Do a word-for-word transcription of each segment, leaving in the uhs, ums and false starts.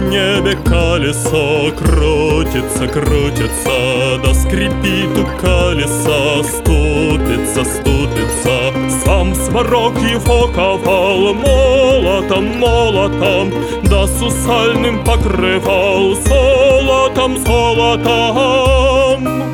небе колесо крутится, крутится, да скрипит у колеса, ступится, ступится. Сам сварог его ковал молотом, молотом, да сусальным покрывал золотом, золотом.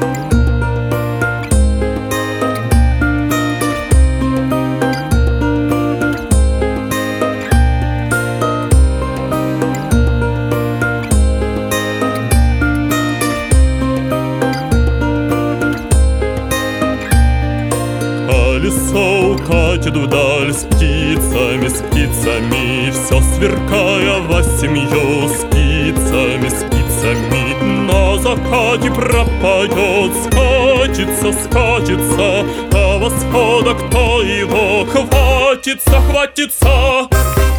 Колесо укатит вдаль с птицами, с птицами, все сверкая восемью спицами, спицами. На закате пропадет, скатится, скатится, до восхода кто его хватится, хватится.